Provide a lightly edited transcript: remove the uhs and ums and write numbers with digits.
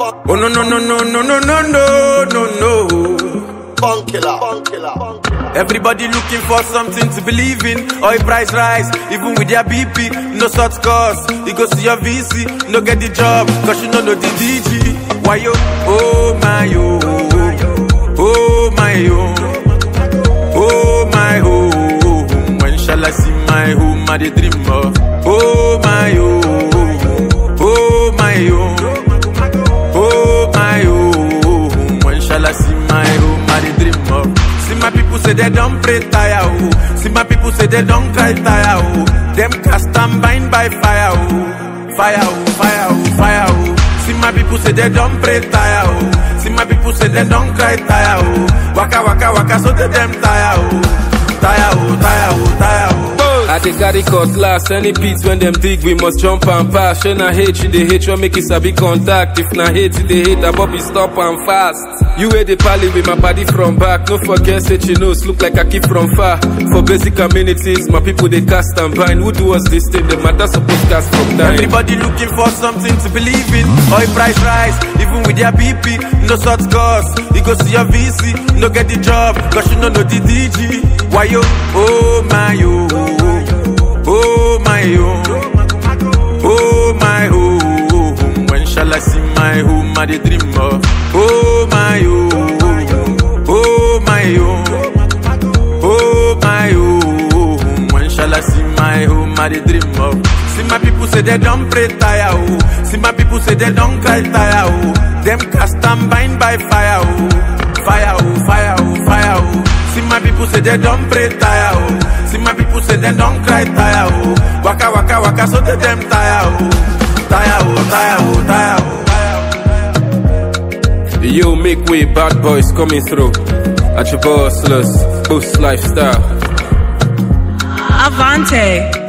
Oh no no no no no no no no no no. Funk killer. Everybody looking for something to believe in. Oil price rise, even with their BP. No short course, you go see your VC. No get the job, cause you know the DG. Why yo? Oh my yo. Oh my yo. Oh my home. When shall I see my home? I dey dream of. Oh my yo. Oh my yo. Oh my home. When shall I see my home? I dey dream of. See my people say they don't pray tire, oh. See my people say they don't cry tire, oh. Them cast and bind by fire, oh. Fire, oh, fire, oh, fire, oh. See my people say they don't pray tire, oh. See my people say they don't cry tire, oh. Waka, waka, waka, so they them tire, oh. Tire, oh, tire, oh, tire, oh. I dey carry cutlass, any beats when them dig, we must jump and pass. She na hate, she dey hate, you make it sabi contact. If na hate, you dey hate, that Bobby stop and fast. You wear the pally with my body from back. No forget, say she knows, look like I keep from far. For basic amenities, my people they cast and bind. Who do us this thing? The matter supposed cast from time. Everybody looking for something to believe in. Oil price rise, even with their BP. No short course, you go see your VC. No get the job, cause you know the DG. Why yo? Oh my yo. Oh my yo. Oh my home. When shall I see my home? I dey dream of. Oh my yo. Oh my yo. Oh my home. When shall I see my home? I dey dream of. See my people say they don't pray tire, oh. See my people say they don't cry tire, oh. Them cast and bind by fire, oh. Fire, oh, fire, oh, fire, oh. See my people say they don't pray tire, oh. See my people say they don't cry tire, oh. Waka, waka, waka, so they them tire, oh. Tire, oh, tire, oh, tire, oh. Yo, make way, bad boys coming through. At your bossless, boost lifestyle. Avante.